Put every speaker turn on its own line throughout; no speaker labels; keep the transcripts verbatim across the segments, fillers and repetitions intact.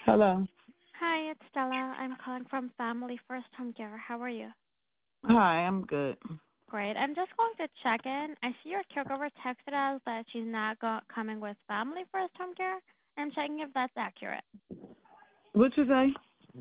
Hello.
Hi, it's Stella. I'm calling from Family First Home Care. How are you?
Hi, I'm good.
Great. I'm just going to check in. I see your caregiver texted us that she's not go- coming with Family First Home Care. I'm checking if that's accurate.
What you say?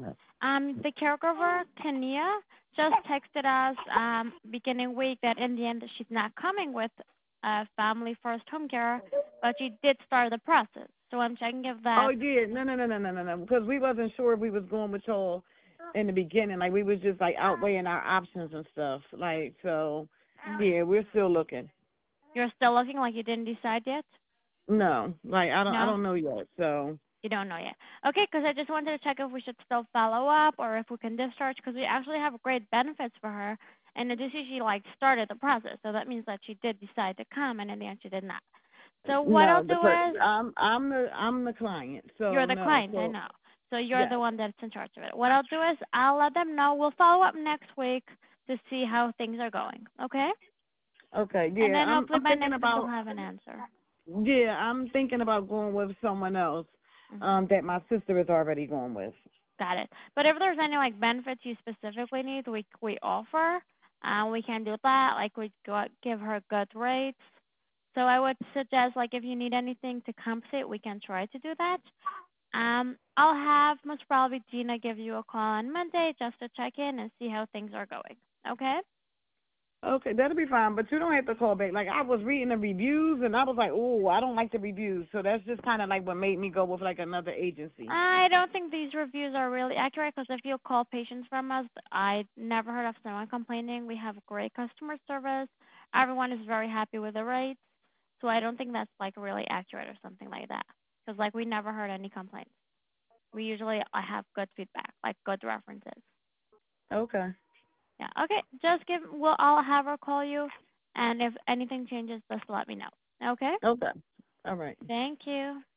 Um, the caregiver, Kania, just texted us um, beginning week that in the end she's not coming with uh, Family First Home Care, but she did start the process. So I'm checking if
Oh
that's
yeah, no, no, no, no, no, no, no. Because we wasn't sure if we was going with y'all in the beginning. Like we was just like outweighing our options and stuff. Like so, yeah, we're still looking.
you're still looking like you didn't decide yet.
No, like I don't, I
No?
don't know yet. So
You don't know yet. Okay, because I just wanted to check if we should still follow up or if we can discharge because we actually have great benefits for her. And this is she like started the process, so that means that she did decide to come, and in the end she did not. So what I'll
no, the
do
per-
is
I'm, I'm the, I'm the client.
you're
So
the
no,
client, I
so
know. So you're the
yes.
one that's in charge of it. What I'll do is I'll let them know. We'll follow up next week to see how things are going. Okay?
Okay,
And
yeah,
then
I'm,
hopefully
I'm
by
thinking
next week we'll
about,
have an answer.
yeah, I'm thinking about going with someone else,
Mhm.
um, that my sister is already going with.
Got it. But if there's any like benefits you specifically need, we we offer. Uh, we can do that. Like we go, give her good rates. So I would suggest like if you need anything to compensate, we can try to do that. Um, I'll have most probably Gina give you a call on Monday just to check in and see how things are going. Okay?
Okay, that'll be fine, but you don't have to call back. Like I was reading the reviews and I was like, oh, I don't like the reviews, so that's just kind of like what made me go with like another agency.
I don't think these reviews are really accurate because if you call patients from us, I never heard of someone complaining. We have great customer service. Everyone is very happy with the rates. So I don't think that's like really accurate or something like that. Because like we never heard any complaints. We usually uh, have good feedback, like good references.
Okay.
Yeah. Okay. Just give. We'll. I'll have her call you, and if anything changes, just let me know. Okay.
Okay. All right.
Thank you.